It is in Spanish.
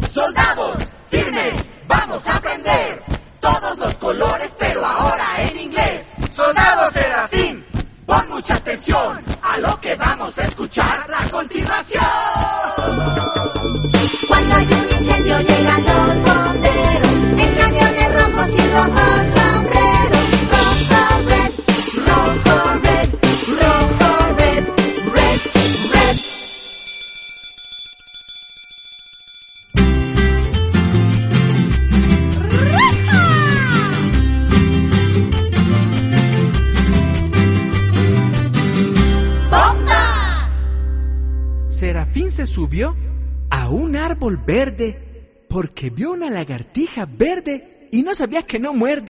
Soldados, firmes, vamos a aprender todos los colores, pero ahora en inglés. Soldado Serafín, pon mucha atención a lo que vamos a escuchar a continuación. Cuando hay un incendio llegan los bomberos en camiones rojos y rojos sombreros. Rojo, red, rojo, red, rojo, red, red, red. ¡Bomba! Serafín se subió a un árbol verde porque vio una lagartija verde y no sabía que no muerde.